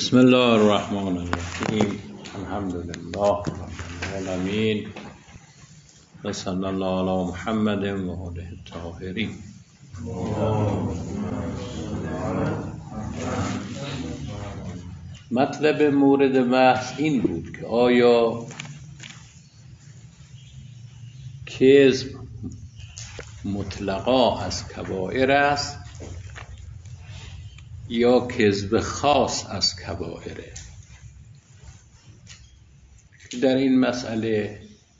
بسم الله الرحمن الرحیم. الحمد لله رب العالمین و صلی الله علی محمد و آله الطاهرین. مطلب مورد بحث این بود که آیا کذب مطلقا از کبائر است یا کذب خاص از کبائره. در این مسئله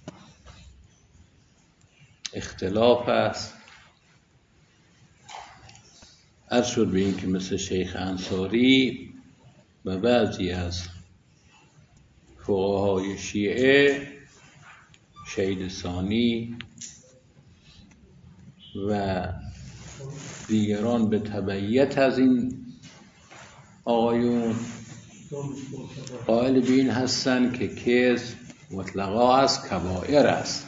اختلاف است. عرض شد به این که مثل شیخ انصاری و بعضی از فقهای شیعه، شهید ثانی و دیگران به تبعیت از این آقایون قائل به این هستند که کذب مطلقا از کبائر است.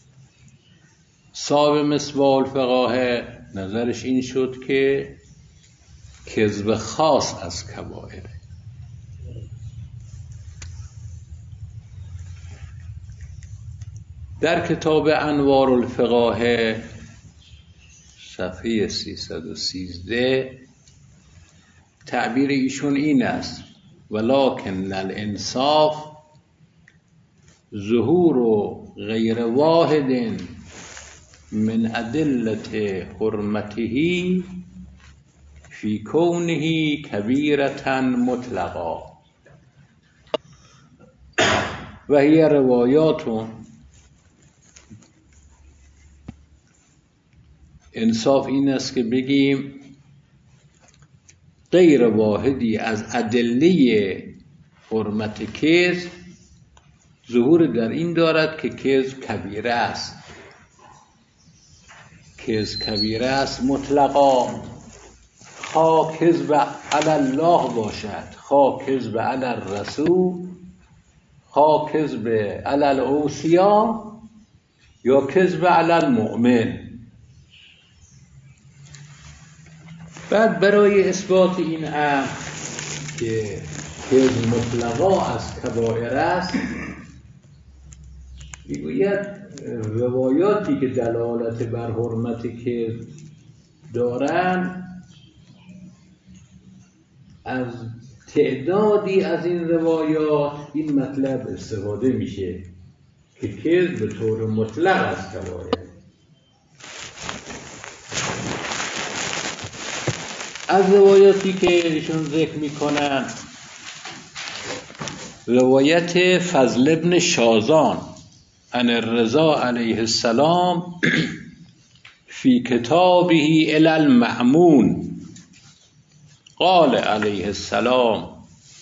صاحب مصباح الفقاهه نظرش این شد که کذب خاص از کبائره. در کتاب انوار الفقاهه صفحه 313 تعبیر ایشون این است: ولکن الانصاف ظهور غیر واحد من ادلة حرمته فی کونه کبیرة مطلقا و هی روایات. انصاف این است که بگیم غیر واحدی از ادله حرمت کذب ظهور در این دارد که کذب کبیره است. کذب کبیره است مطلقا، خواه کذب علی الله باشد، خواه کذب علی الرسول، خواه کذب علی الاوصیا یا کذب علی المؤمن. بعد برای اثبات این امر که کذب مطلقا از کبائر است میگوید روایاتی که دلالت بر حرمت کذب دارند، از تعدادی از این روایات این مطلب استفاده میشه که کذب به طور مطلق از کبائر. از روایاتی که ایشون ذکر میکنن روایت فضل ابن شازان عن الرضا علیه السلام فی کتابه الی المأمون قال علیه السلام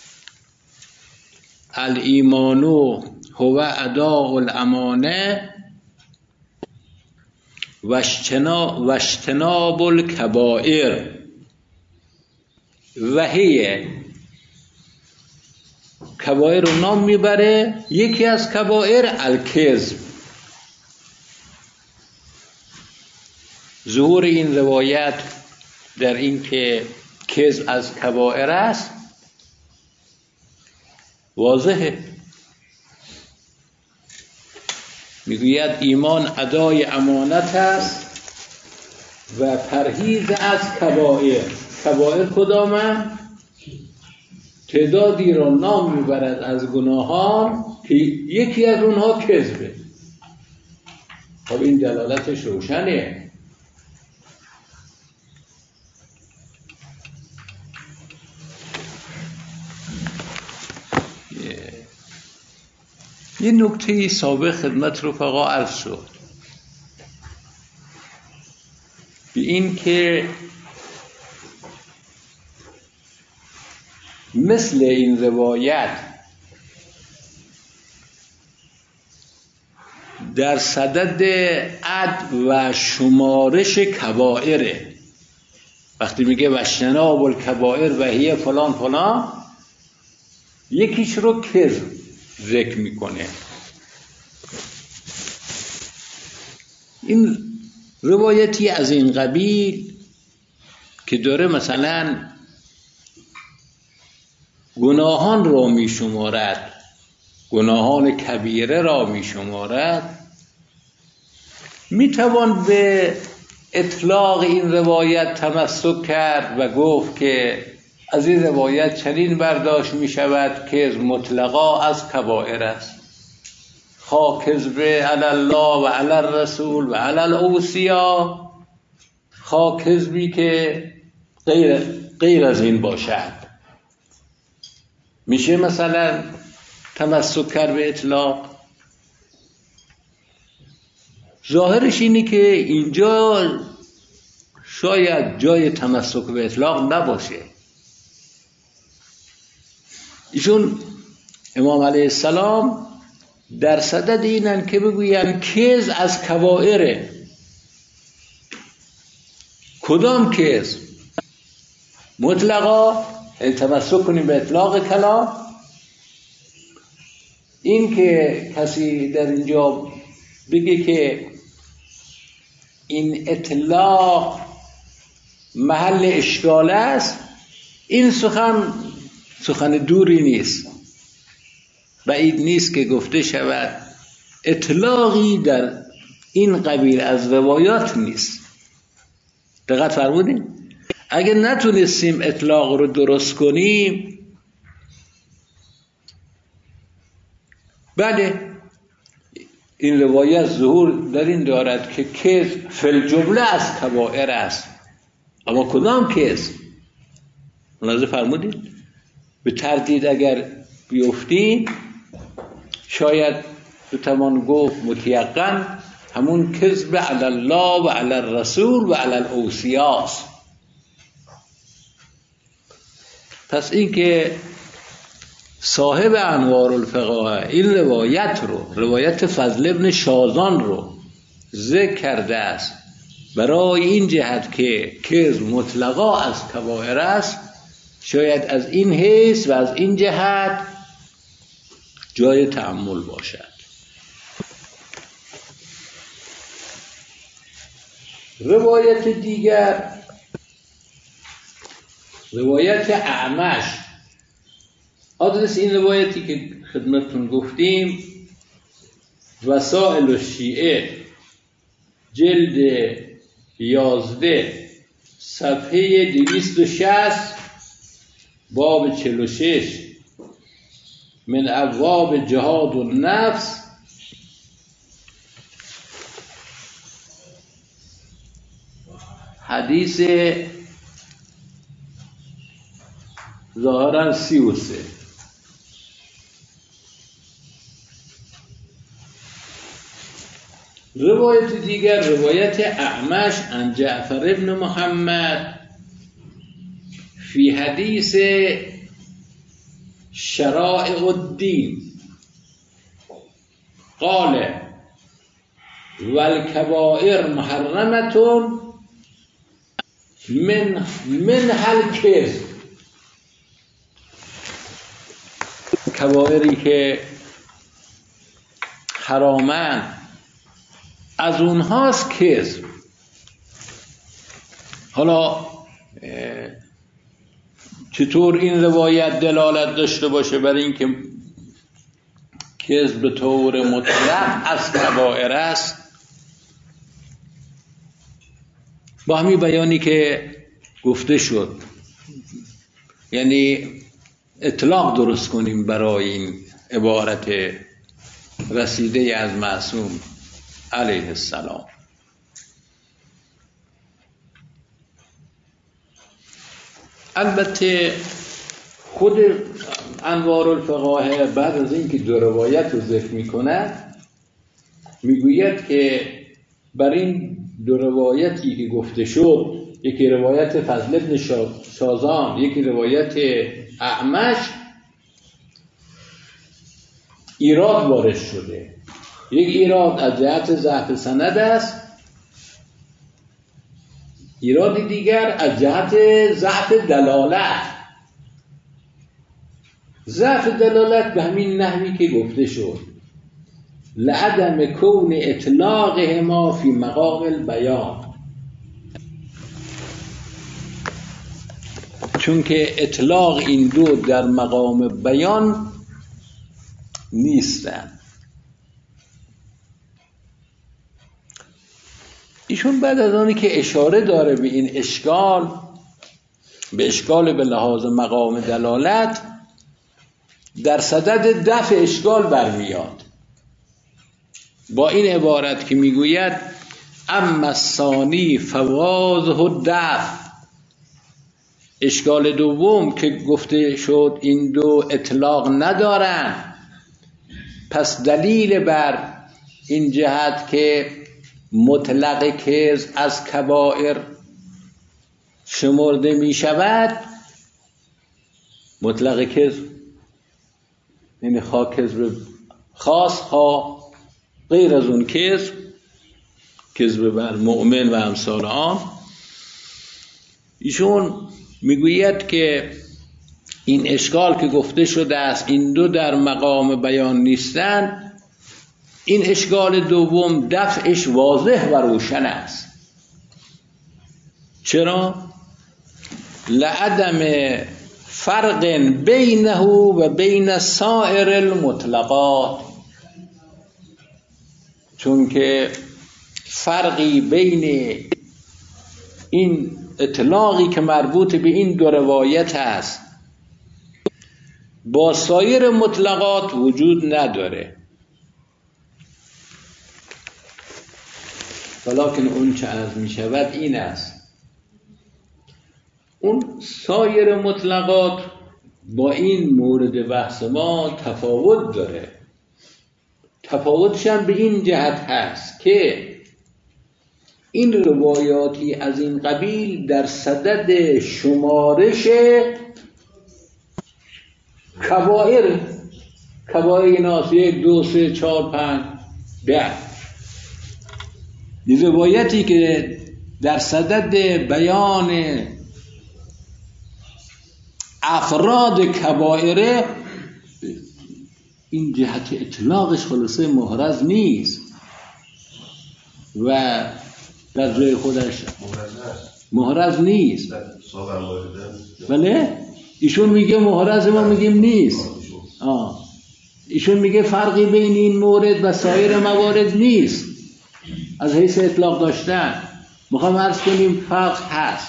الایمان هو اداء الامانه و اجتناب الکبائر و هی کبائر رو نام میبره. یکی از کبائر الکذب. ظهور این روایت در این که کذب از کبائر است واضحه. میگوید ایمان ادای امانت است و پرهیز از کبائر. کبائر کدامن؟ تعدادی را نام میبرد از گناهان که یکی از اونها کذبه. خب این دلالتش روشنه. یه نکته سابق خدمت رفقا عرض شد به این که مثل این روایت در صدد عد و شمارش کبائره. وقتی میگه واجتناب الکبائر و هی فلان فلان، یکیش رو کذب ذکر میکنه. این روایتی از این قبیل که داره مثلا گناهان را می شمارد، گناهان کبیره را می شمارد، می توان به اطلاق این روایت تمسک کرد و گفت که از این روایت چنین برداشت می شود که مطلقا از کبائر است، خواه کذب علی الله و علی الرسول و علی الاوصیا، خواه کذبی که غیر از این باشد. میشه مثلا تمسک کرد به اطلاق؟ ظاهرش اینه که اینجا شاید جای تمسک به اطلاق نباشه. ایشون امام علیه السلام در صدد اینن که بگوین کذب از کبائره. کدام کذب؟ مطلقا تمسک کنیم به اطلاق کلام. این که کسی در اینجا بگه که این اطلاق محل اشکال است، این سخن دوری نیست. بعید نیست که گفته شود اطلاقی در این قبیل از روایات نیست. دقت فرمودین؟ اگه نتونستیم اطلاق رو درست کنیم، بله این روایت ظهور در این دارد که کذب فی الجمله از کبائر است. اما کدام کذب؟ ملاحظه فرمودین؟ به تردید اگر بیفتیم شاید بتوان گفت متیقن همون کذب علی الله و علی الرسول و علی الاوصیا است. پس این که صاحب انوار الفقاهه این روایت فضل ابن شازان رو ذکر کرده است برای این جهت که کذب مطلقا از کبائر است، شاید از این حیث و از این جهت جای تأمل باشد. روایت دیگر، روایت اعمش. آدرس این روایتی که خدمتتون گفتیم وسائل الشیعه جلد 11 صفحه 260 باب 46 من ابواب جهاد النفس حدیث ظاهرا 33. روایت دیگر روایت اعمش عن جعفر ابن محمد فی حدیث شرائع الدین قال والکبائر محرمتون من الکذب. کبائری که حرامن از اونهاست کذب. حالا چطور این روایت دلالت داشته باشه برای اینکه کذب به طور مطلق از کبائر است؟ با همین بیانی که گفته شد، یعنی اطلاق درست کنیم برای این عبارت رسیده از معصوم علیه السلام. البته خود انوار الفقاهه بعد از اینکه دو روایت رو ذکر میکنه میگوید که بر این دو روایتی که گفته شد، یکی روایت فضل ابن شازان، یکی روایت اعمش، ایراد وارد شده. یک ایراد از جهت ضعف سند است، ایراد دیگر از جهت ضعف دلالت. ضعف دلالت به همین نحوی که گفته شد لعدم کون اطلاقهما فی مقام البیان، چون که اطلاق این دو در مقام بیان نیستند. ایشون بعد از آنی که اشاره داره به این اشکال، به اشکال به لحاظ مقام دلالت، در صدد دفع اشکال برمیاد با این عبارت که میگوید اما الثانی فوازه دفع. اشکال دوم که گفته شد این دو اطلاق ندارن، پس دلیل بر این جهت که مطلق کذب از کبائر شمرده می شود، مطلق کذب یعنی خواه کذب خاص خواه غیر از اون کذب بر مؤمن و امثال آن. ایشون میگوید که این اشکال که گفته شده است این دو در مقام بیان نیستند، این اشکال دوم دفعش واضح و روشن است. چرا؟ لعدم فرق بینه و بین سائر المطلقات، چون که فرقی بین این اطلاقی که مربوط به این دو روایت است با سایر مطلقات وجود نداره. ولیکن اون چه عرض می شود این است، اون سایر مطلقات با این مورد بحث ما تفاوت داره. تفاوتش هم به این جهت هست که این روایاتی از این قبیل در صدد شمارش کبائر ناس 1 2 3 4 5 10. این روایتی که در صدد بیان افراد کبائر، این جهت اطلاقش خلاصه محرز نیست و در جای خودش محرز نیست. بله ایشون میگه محرز، ما میگیم نیست. ایشون میگه فرقی بین این مورد و سایر موارد نیست از حیث اطلاق داشتن. میخوام عرض کنیم فرق هست.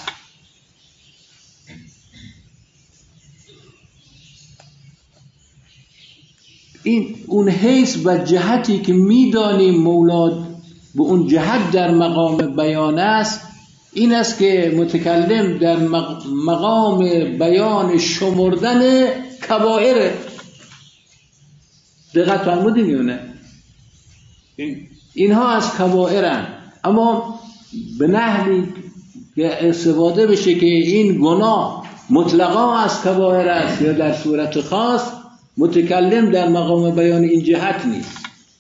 این اون حیث و جهتی که میدانیم مولا به اون جهت در مقام بیان است، این است که متکلم در مقام بیان شمردن کبائر. دقت فرمودین یا نه؟ اینها از کبائرن، اما به نحوی که استفاده بشه که این گناه مطلقا از کبائر است یا در صورت خاص، متکلم در مقام بیان این جهت نیست.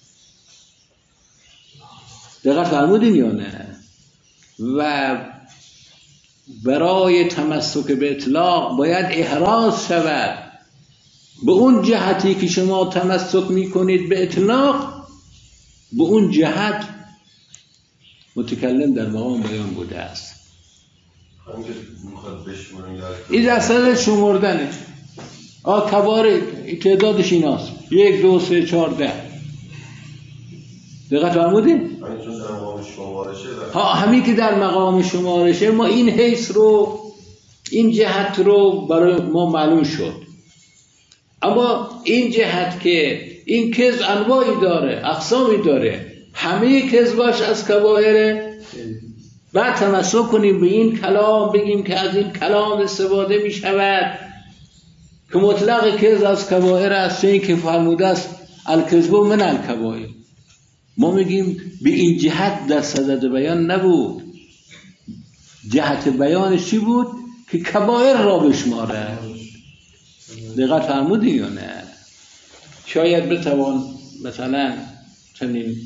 دقت فرمودین یا نه؟ و برای تمسک به اطلاق باید احراز شود به اون جهتی که شما تمسک میکنید به اطلاق، به اون جهت متکلم در مقام بیان بوده است. این اصلا شمردنه. کبار تعدادش ایناست 1 2 3 4 10. دقت فرمودین؟ همین که در مقام شمارشه ما این حیث رو، این جهت رو برای ما معلوم شد. اما این جهت که این کذب انواعی داره، اقسامی داره، همه کذباش از کبائره، بعد تمسک کنیم به این کلام، بگیم که از این کلام استفاده می شود که مطلق کذب از کبائر است، چون که فرموده است الکذب من الکبائر. ما میگیم به این جهت در صدد بیان نبود. جهت بیانش چی بود؟ که کبائر را بشماره. دقت فرمودین یا نه؟ شاید بتوان مثلا چنین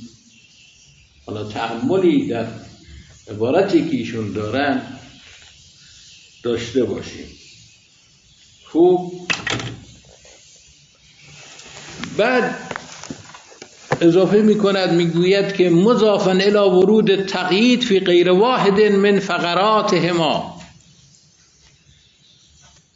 تأملی در عبارتی که ایشون دارن داشته باشیم. خوب، بعد اضافه میکند، میگوید که مضافاً الی ورود تقیید فی غیر واحد من فقراتهما.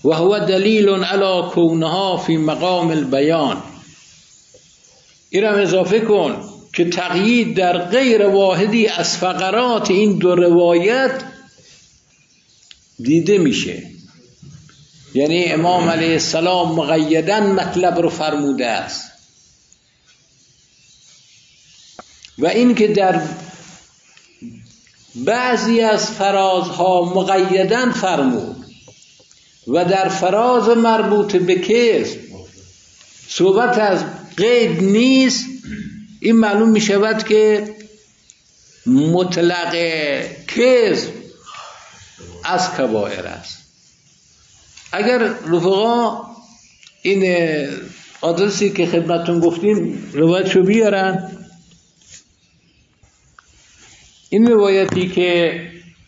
و هو دلیل علی کونها فی مقام البیان. این هم اضافه کن که تقیید در غیر واحدی از فقرات این دو روایت دیده میشه. یعنی امام علیه السلام مقیداً مطلب رو فرموده است و این که در بعضی از فرازها مقیداً فرمود و در فراز مربوط به کذب صحبت از قید نیست، این معلوم می شود که مطلق کذب از کبائر است. اگر رفقا این آدرسی که خدمتون گفتیم روایتشو بیارن، این روایتی که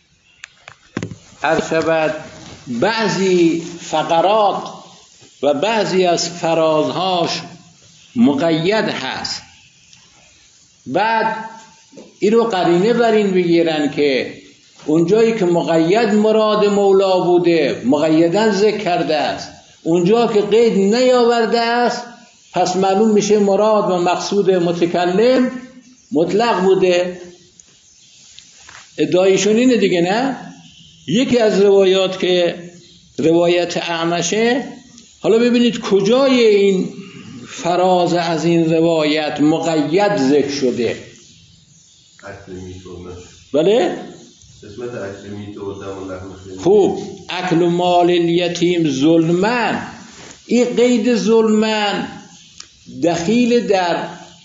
عرض شود بعضی فقرات و بعضی از فرازهاش مقید هست، بعد این رو قرینه بر این بگیرن که اونجایی که مقید مراد مولا بوده مقیدن ذکر کرده است، اونجا که قید نیاورده است پس معلوم میشه مراد و مقصود متکلم مطلق بوده. ادعایشون اینه دیگه، نه؟ یکی از روایات که روایت اعمشه، حالا ببینید کجای این فراز از این روایت مقید ذکر شده. بله؟ قسمت اکل میت و دم لحم خنزیر. خوب، اکل مال الیتیم ظلمن، این قید ظلمن دخیل در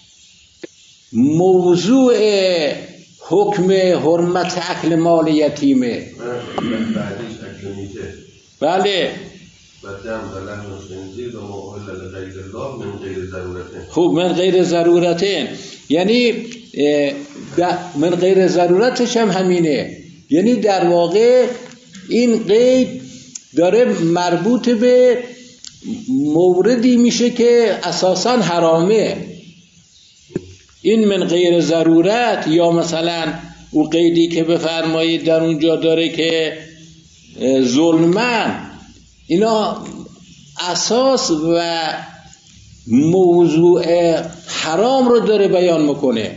موضوع حکم حرمت اکل مال یتیمه. بعدش اکل میته. بله. و دم و لحم خنزیر و ما اهل لغیر الله من غیر ضرورتین. خوب، من غیر ضرورتین، یعنی من غیر ضرورتش هم همینه، یعنی در واقع این قید داره مربوط به موردی میشه که اساساً حرامه. این من غیر ضرورت، یا مثلا او قیدی که بفرمایید در اونجا داره که ظلمن، اینا اساس و موضوع حرام رو داره بیان میکنه.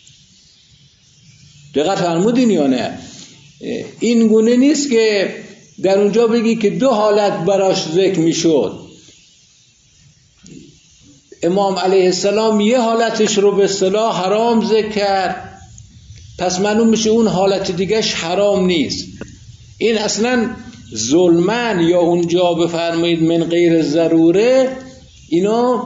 دقت فرمودین یا نه؟ این گونه نیست که در اونجا بگی که دو حالت براش ذکر میشد. امام علیه السلام یه حالتش رو به اصطلاح حرام ذکر کرد، پس معلوم میشه اون حالت دیگهش حرام نیست. این اصلا ظلمن یا اونجا بفرمایید من غیر ضروره، اینا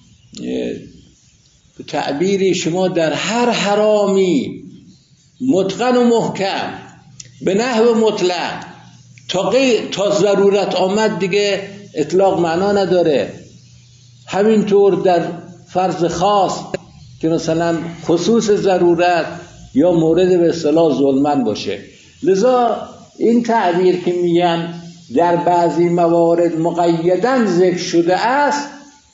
به تعبیری شما در هر حرامی متقن و محکم به نحو مطلق تا ضرورت آمد دیگه اطلاق معنا نداره. همینطور در فرض خاص که مثلا خصوص ضرورت یا مورد به اصطلاح ظلمن باشه. لذا این تعبیر که میگن در بعضی موارد مقیداً ذکر شده است،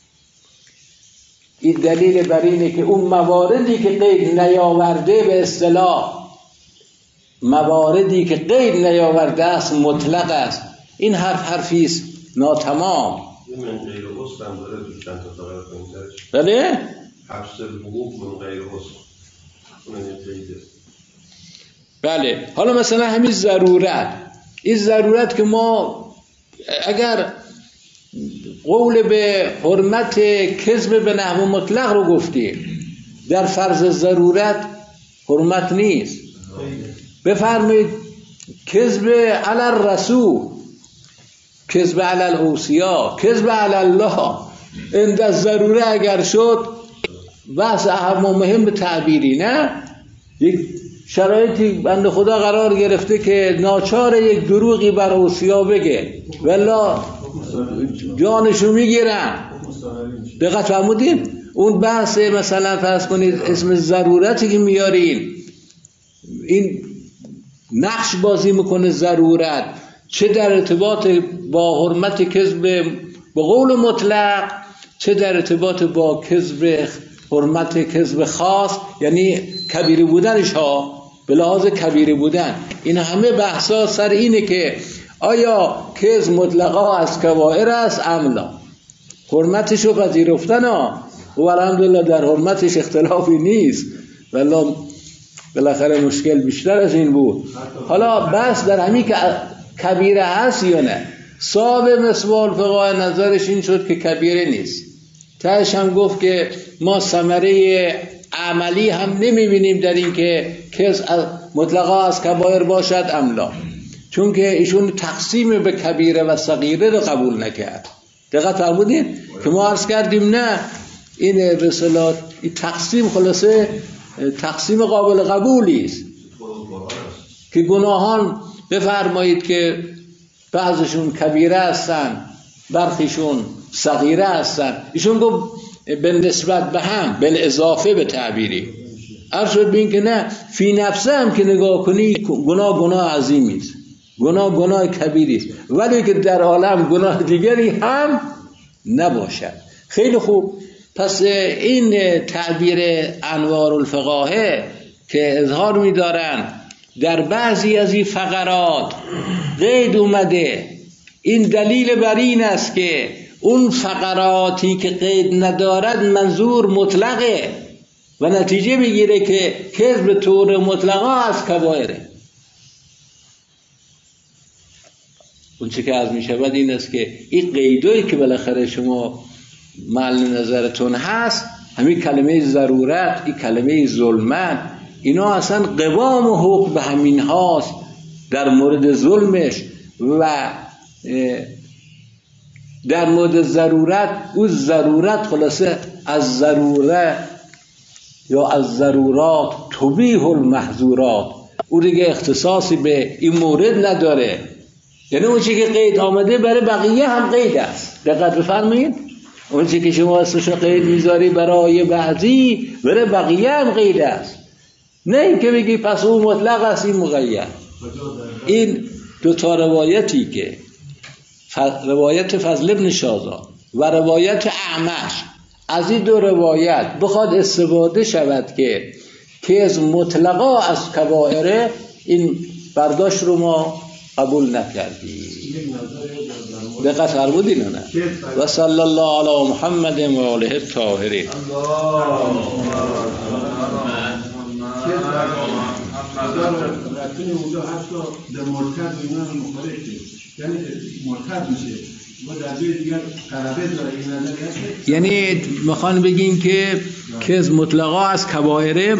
این دلیل بر اینه که اون مواردی که قید نیاورده به اصطلاح مواردی که قید نیاورده است مطلق است. این حرفی است ناتمام. من غیر حسن هم داره تو چند تا تغییر کنیدش. بله؟ حبس الحقوق من غیر حسن اون این قیده. بله. حالا مثلا همین ضرورت، این ضرورت که ما اگر قول به حرمت کذب به نحو مطلق رو گفتیم، در فرض ضرورت حرمت نیست. بفرمایید کذب علی الرسول، کذب علی الاوصیا، کذب علی الله، عند ضروره اگر شد بحث اهم و مهم به تعبیری، نه یک شرایطی بنده خدا قرار گرفته که ناچار یک دروغی بر اوصیا بگه والله جانشو میگیرن. دقت فرمودین؟ اون بحث مثلا فرض کنید اسم ضرورتی که میارین، این نقش بازی میکنه ضرورت، چه در ارتباط با حرمت کذب با قول مطلق، چه در ارتباط با کذب حرمت کذب خاص، یعنی کبیره بودنش ها، به لحاظ کبیره بودن. این همه بحثا سر اینه که آیا کذب مطلقا از کبائر است ام لا؟ حرمتش رو پذیرفتن و الحمدلله در حرمتش اختلافی نیست، ولی بالاخره مشکل بیشتر از این بود. حالا بس در همین که کبیره هست یا نه. صاحب مصباح الفقه نظرش این شد که کبیره نیست. تهش هم گفت که ما ثمره عملی هم نمیبینیم در این که کذب مطلقا از کبائر باشد ام لا، چون که ایشون تقسیم به کبیره و صغیره رو قبول نکرد. دقت فرمودید که ما عرض کردیم نه، این رسالات این تقسیم خلاصه تقسیم قابل قبولی است که گناهان بفرمایید که بعضشون کبیره هستن برخیشون صغیره هستن. ایشون گفت به نسبت به هم بالاضافه به تعبیری عرض شد بین که نه، فی نفسه هم که نگاه کنی گناه عظیمی است، گناه کبیری است، ولی که در عالم گناه دیگری هم نباشد. خیلی خوب. پس این تعبیر انوار الفقاهه که اظهار می‌دارن در بعضی از این فقرات قید اومده، این دلیل بر این است که اون فقراتی که قید ندارد منظور مطلقه و نتیجه بگیره که کذب طور مطلقا از کبائره. اون چه که از می شود این است که این قیدایی که بالاخره شما محل نظرتون هست، همین کلمه ضرورت، این کلمه ظلمت، اینا اصلا قوام و حکم به همین هاست در مورد ظلمش و در مورد ضرورت. او ضرورت خلاصه از ضروره یا از ضرورات تبیح المحظورات، او دیگه اختصاصی به این مورد نداره. یعنی اون چی که قید آمده برای بقیه هم قید است. دقت بفرمایید، اون چی که شما اسمشو قید میذاری برای بعضی برای بقیه هم قید است، نه این که بگی پس اون مطلق است این مقید. این دو تا روایتی که روایت فضل ابن شازان و روایت اعمش، از این دو روایت بخواد استفاده شود که کذب مطلقا از کبائره، این برداشت رو ما قبول نکردیم. دقت فرمودین نه؟ و صلی الله علی محمد و آله الطاهرین. یعنی میخوان بگین که کذب مطلقا از کبائره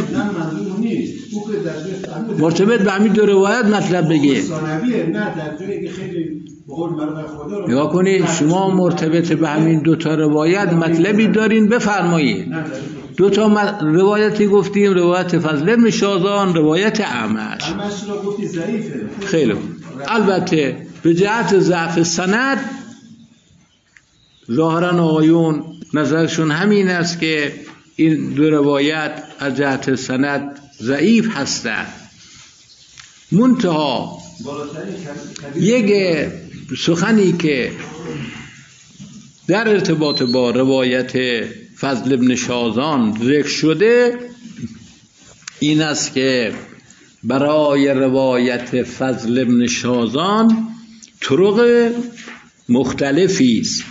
مرتبط به همین دو روایت مطلب بگه. نگاه کنید شما مرتبط به همین دو تا روایت مطلبی دارین بفرمایید. دو تا روایتی گفتیم، روایت فضل بن شازان، روایت اعمش. خیلی البته به جهت ضعف سند ظاهرا آقایون نظرشون همین است که این دو روایت از جهت سند ضعیف هستند. منتها یک سخنی که در ارتباط با روایت فضل ابن شازان ذکر شده این است که برای روایت فضل ابن شازان طرق مختلفی است.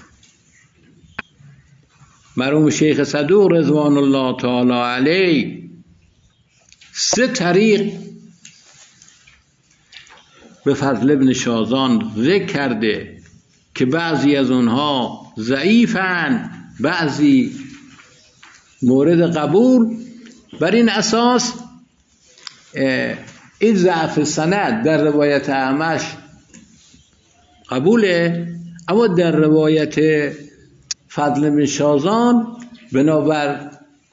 مرحوم شیخ صدوق رضوان الله تعالی علیه 3 طریق به فضل ابن شازان ذکر کرده که بعضی از اونها ضعیفن، بعضی مورد قبول. بر این اساس این ضعف سند در روایت اعمش قبوله، اما در روایت فضل بن شازان بنابر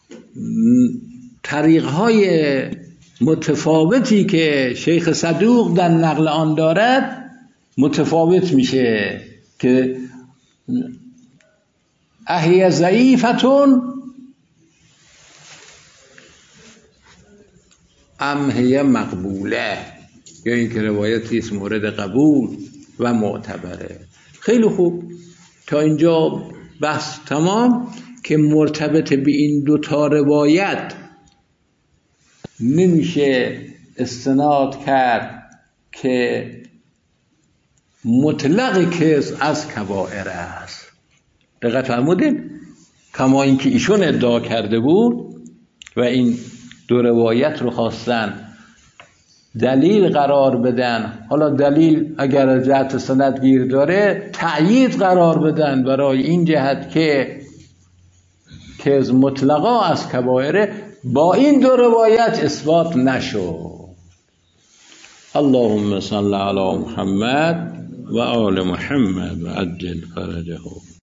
طریق‌های متفاوتی که شیخ صدوق در نقل آن دارد متفاوت میشه که اهی ضعیفتون ام هی مقبوله، یا این که روایتی است مورد قبول و معتبره. خیلی خوب، تا اینجا بحث تمام که مرتبط به این 2 تا روایت نمیشه استناد کرد که مطلق کذب از کبائر است. دقت فرمودین؟ کما اینکه ایشون ادعا کرده بود و این دو روایت رو خواستن دلیل قرار بدن، حالا دلیل اگر از جهت سند گیر داره تأیید قرار بدن برای این جهت که کذب مطلقا از کبائر، با این دو روایت اثبات نشد. اللهم صل علی محمد و آل محمد و عجل فرجهم.